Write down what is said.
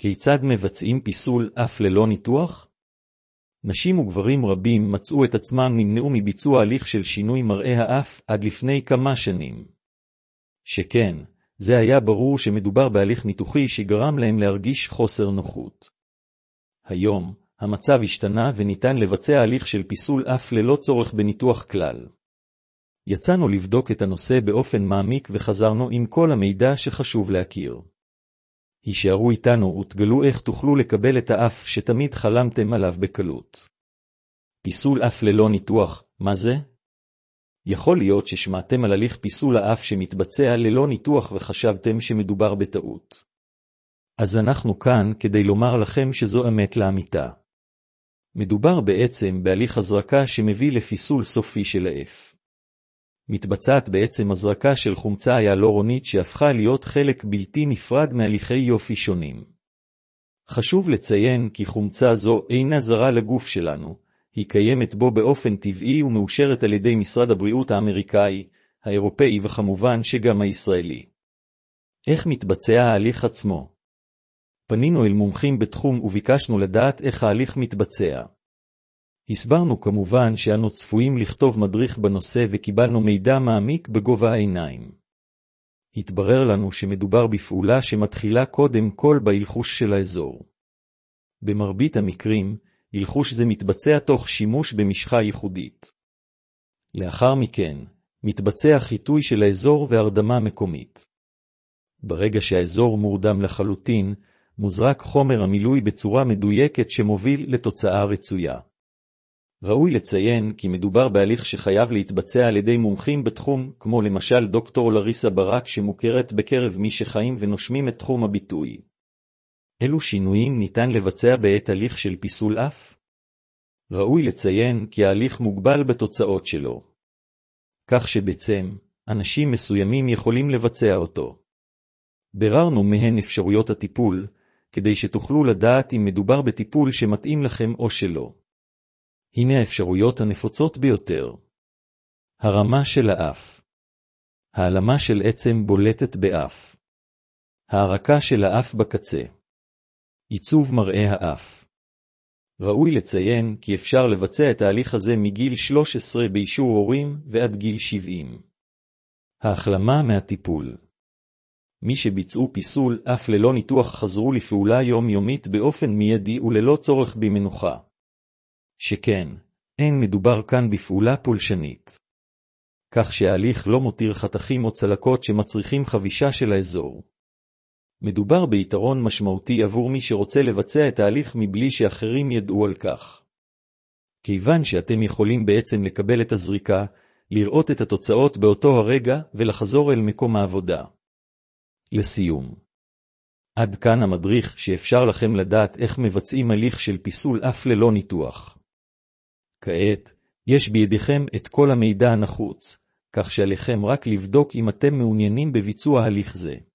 כיצד מבצעים פיסול אף ללא ניתוח? נשים וגברים רבים מצאו את עצמם נמנעו מביצוע הליך של שינוי מראה האף עד לפני כמה שנים. שכן, זה היה ברור שמדובר בהליך ניתוחי שגרם להם להרגיש חוסר נוחות. היום, המצב השתנה וניתן לבצע הליך של פיסול אף ללא צורך בניתוח כלל. יצאנו לבדוק את הנושא באופן מעמיק וחזרנו עם כל המידע שחשוב להכיר. הישארו איתנו ותגלו איך תוכלו לקבל את האף שתמיד חלמתם עליו בקלות. פיסול אף ללא ניתוח, מה זה? יכול להיות ששמעתם על הליך פיסול האף שמתבצע ללא ניתוח וחשבתם שמדובר בטעות. אז אנחנו כאן כדי לומר לכם שזו אמת לאמיתה. מדובר בעצם בהליך הזרקה שמביא לפיסול סופי של האף. מתבצעת בעצם הזרקה של חומצה היאלורונית שהפכה להיות חלק בלתי נפרד מהליכי יופי שונים. חשוב לציין כי חומצה זו אינה זרה לגוף שלנו, היא קיימת בו באופן טבעי ומאושרת על ידי משרד הבריאות האמריקאי, האירופאי וכמובן שגם הישראלי. איך מתבצע ההליך עצמו? פנינו אל מומחים בתחום וביקשנו לדעת איך ההליך מתבצע. הסברנו כמובן שאנו צפויים לכתוב מדריך בנושא וקיבלנו מידע מעמיק בגובה העיניים. התברר לנו שמדובר בפעולה שמתחילה קודם כל בהלחוש של האזור. במרבית המקרים, הלחוש זה מתבצע תוך שימוש במשחה ייחודית. לאחר מכן, מתבצע חיטוי של האזור והרדמה מקומית. ברגע שהאזור מורדם לחלוטין, מוזרק חומר המילוי בצורה מדויקת שמוביל לתוצאה רצויה. ראוי לציין כי מדובר בהליך שחייב להתבצע על ידי מומחים בתחום, כמו למשל דוקטור לריסה ברק שמוכרת בקרב מי שחיים ונושמים את תחום הביטוי. אילו שינויים ניתן לבצע בעת הליך של פיסול אף? ראוי לציין כי ההליך מוגבל בתוצאות שלו. כך שבעצם, אנשים מסוימים יכולים לבצע אותו. ביררנו מהן אפשרויות הטיפול, כדי שתוכלו לדעת אם מדובר בטיפול שמתאים לכם או שלא. הנה האפשרויות הנפוצות ביותר. הרמה של האף. העלמה של עצם בולטת באף. הערקה של האף בקצה. עיצוב מראה האף. ראוי לציין כי אפשר לבצע את ההליך הזה מגיל 13 באישור הורים ועד גיל 70. ההחלמה מהטיפול. מי שביצעו פיסול אף ללא ניתוח חזרו לפעולה יומיומית באופן מיידי וללא צורך במנוחה. שכן, אין מדובר כאן בפעולה פולשנית. כך שההליך לא מותיר חתכים או צלקות שמצריכים חבישה של האזור. מדובר ביתרון משמעותי עבור מי שרוצה לבצע את ההליך מבלי שאחרים ידעו על כך. כיוון שאתם יכולים בעצם לקבל את הזריקה, לראות את התוצאות באותו הרגע ולחזור אל מקום העבודה. לסיום. עד כאן המדריך שאפשר לכם לדעת איך מבצעים הליך של פיסול אף ללא ניתוח. כעת, יש בידיכם את כל המידע הנחוץ, כך שעליכם רק לבדוק אם אתם מעוניינים בביצוע הליך זה.